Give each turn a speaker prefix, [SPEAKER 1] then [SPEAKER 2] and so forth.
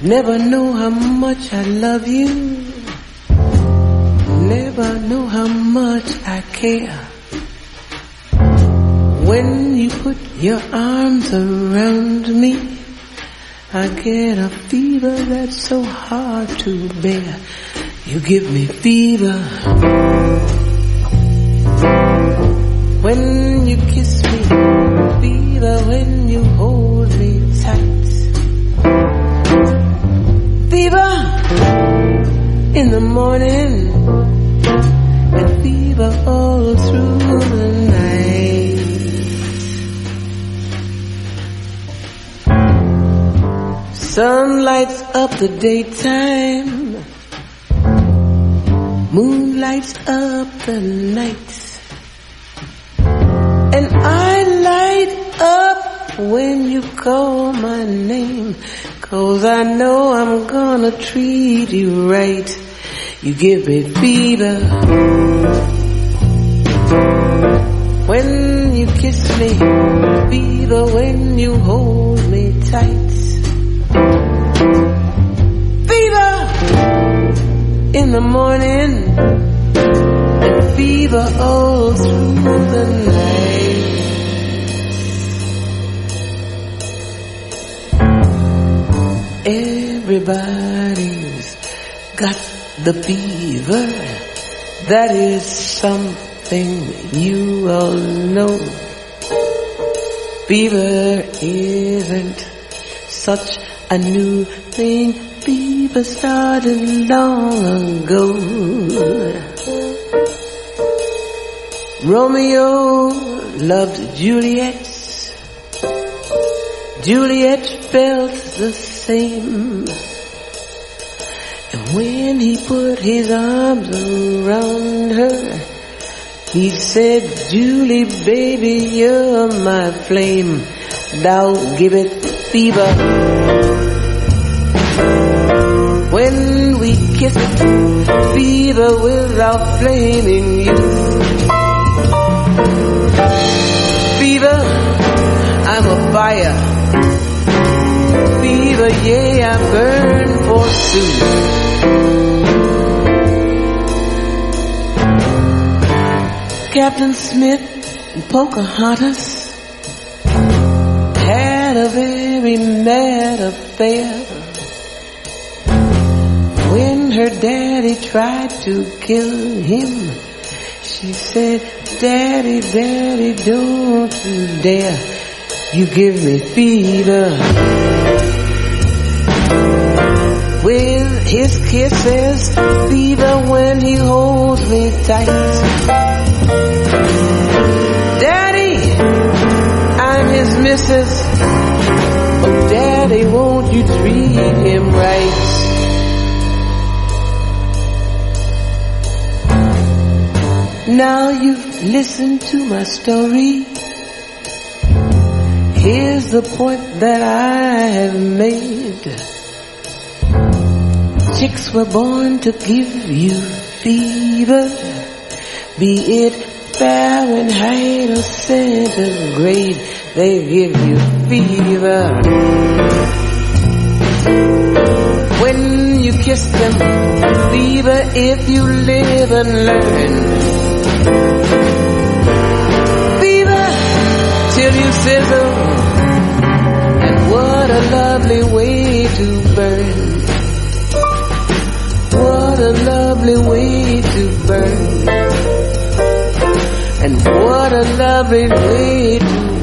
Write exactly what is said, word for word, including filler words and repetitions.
[SPEAKER 1] Never know how much I love you. Never know how much I care. When you put your arms around me, I get a fever that's so hard to bear. You give me fever. When you kiss me, fever when you hold me tight. Fever in the morning and fever all through the night. Sun lights up the daytime, moon lights up the night, and I light up when you call my name, 'cause I know I'm gonna treat you right. You give me fever when you kiss me, fever when you hold me tight. Fever in the morning and fever all through the night. Everybody's got the fever. That is something you all know. Fever isn't such a new thing. Fever started long ago. Romeo loved Juliet. Juliet felt the same. And when he put his arms around her, he said, Julie, baby, you're my flame. Now give it fever. When we kiss it, fever without flaming you. Fever, I'm a fire. Fever, yeah, I burn forsooth. Captain Smith and Pocahontas had a very mad affair. When her daddy tried to kill him, she said, Daddy, Daddy, don't you dare. You give me fever. With his kisses, fever when he holds me tight. Daddy, I'm his missus. Oh, Daddy, won't you treat him right? Now you've listened to my story. Here's the point that I have made. Chicks were born to give you fever, be it Fahrenheit or centigrade, they give you fever. When you kiss them, fever if you live and learn. Fever till you sizzle, and what a lovely way to burn. What a lovely way to burn. And what a lovely way to